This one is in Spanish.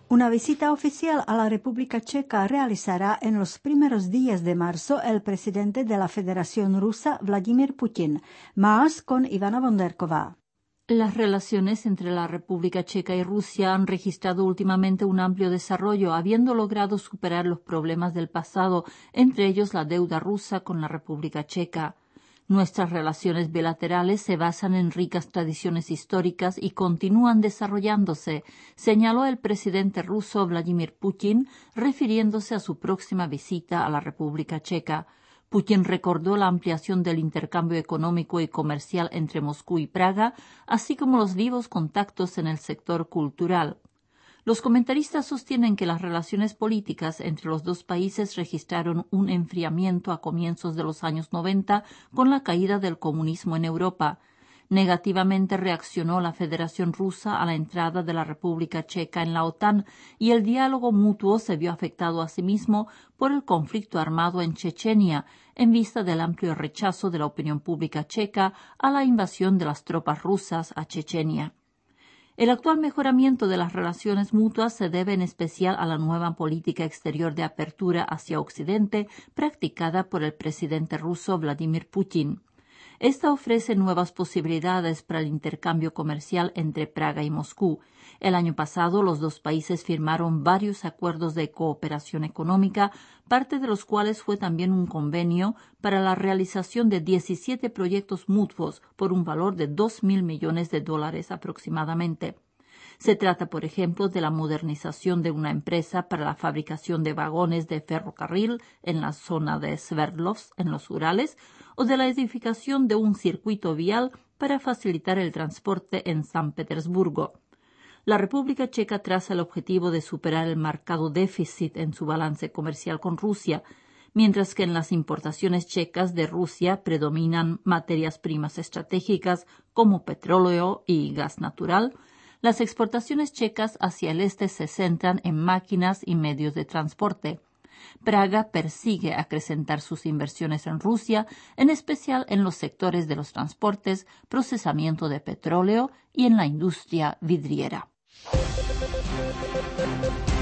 Una visita oficial a la República Checa realizará en los primeros días de marzo el presidente de la Federación Rusa, Vladimir Putin. Más con Ivana Bonderková. Las relaciones entre la República Checa y Rusia han registrado últimamente un amplio desarrollo, habiendo logrado superar los problemas del pasado, entre ellos la deuda rusa con la República Checa. Nuestras relaciones bilaterales se basan en ricas tradiciones históricas y continúan desarrollándose, señaló el presidente ruso Vladimir Putin, refiriéndose a su próxima visita a la República Checa. Putin recordó la ampliación del intercambio económico y comercial entre Moscú y Praga, así como los vivos contactos en el sector cultural. Los comentaristas sostienen que las relaciones políticas entre los dos países registraron un enfriamiento a comienzos de los años 90 con la caída del comunismo en Europa. Negativamente reaccionó la Federación Rusa a la entrada de la República Checa en la OTAN y el diálogo mutuo se vio afectado asimismo por el conflicto armado en Chechenia, en vista del amplio rechazo de la opinión pública checa a la invasión de las tropas rusas a Chechenia. El actual mejoramiento de las relaciones mutuas se debe en especial a la nueva política exterior de apertura hacia Occidente practicada por el presidente ruso Vladimir Putin. Esta ofrece nuevas posibilidades para el intercambio comercial entre Praga y Moscú. El año pasado, los dos países firmaron varios acuerdos de cooperación económica, parte de los cuales fue también un convenio para la realización de 17 proyectos mutuos por un valor de $2.000 millones aproximadamente. Se trata, por ejemplo, de la modernización de una empresa para la fabricación de vagones de ferrocarril en la zona de Sverdlovsk, en los Urales, o de la edificación de un circuito vial para facilitar el transporte en San Petersburgo. La República Checa traza el objetivo de superar el marcado déficit en su balance comercial con Rusia, mientras que en las importaciones checas de Rusia predominan materias primas estratégicas como petróleo y gas natural. Las exportaciones checas hacia el este se centran en máquinas y medios de transporte. Praga persigue acrecentar sus inversiones en Rusia, en especial en los sectores de los transportes, procesamiento de petróleo y en la industria vidriera.